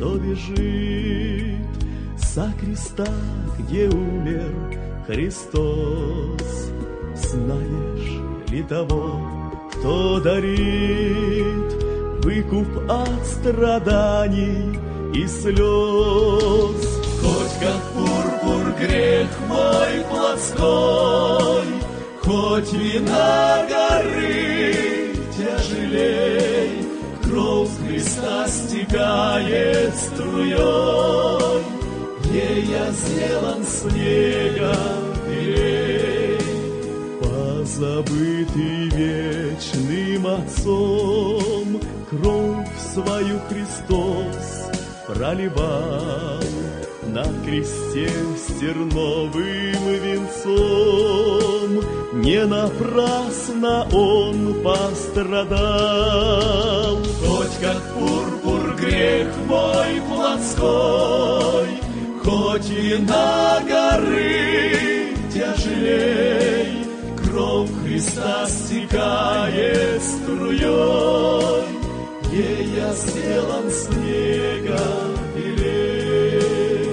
кто бежит со креста, где умер Христос. Знаешь ли того, кто дарит выкуп от страданий и слез? Хоть как пурпур грех мой плотской, хоть вина горы тяжелей, кровь Христа стекает струей, ей я сделан снега белей. Позабытый вечным Отцом, кровь свою Христос проливал на кресте с терновым венцом. Не напрасно Он пострадал. Хоть как пурпур грех мой плотской, хоть и на горы тяжелей, кровь Христа стекает струей, ей я сделан снега белей.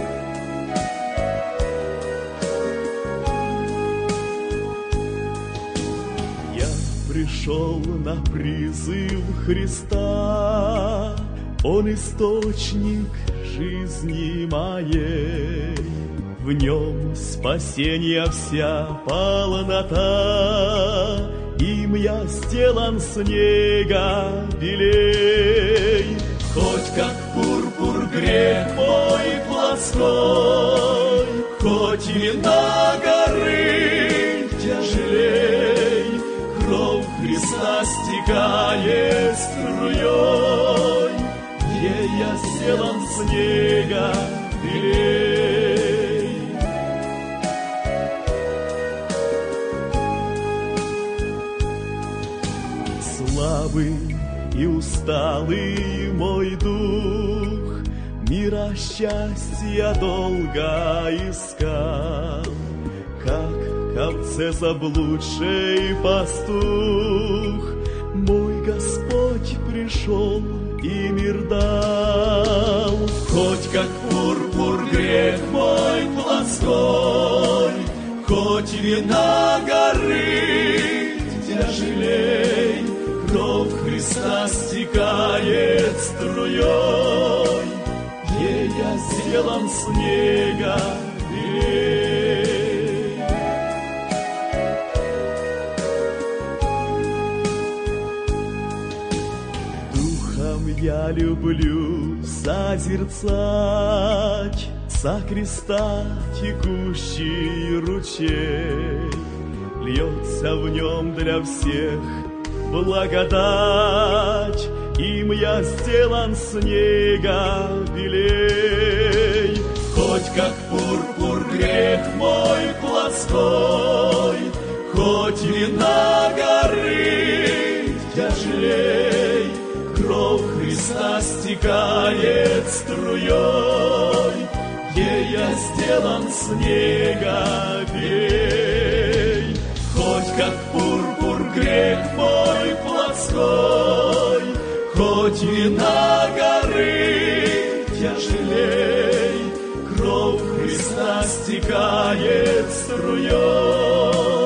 Я пришел на призыв Христа, Он источник жизни моей. В нем спасения вся полнота, им я сделан снега белей. Хоть как пурпур грех мой плотской, хоть и на горы тяжелей, кровь Христа стекает струей, ей я сделан снега белей. Слабый и усталый мой дух, мира счастья долго искал, как к овце заблудшей пастух. Мой Господь пришел и мир дал. Хоть как пурпур грех мой плотской, хоть вина горы тяжелей, кровь Христа стекает струей, ей я сделан снега белей. Духом я люблю созерцать со креста текущий ручей, льется в нем для всех благодать, им я сделан снега белей. Хоть как пурпур грех мой плотской, хоть вина горы тяжелей, кровь Христа стекает струей, ей я сделан снега белей. Хоть как пурпур грех мой плотской, хоть вина горы тяжелей, кровь Христа стекает струей,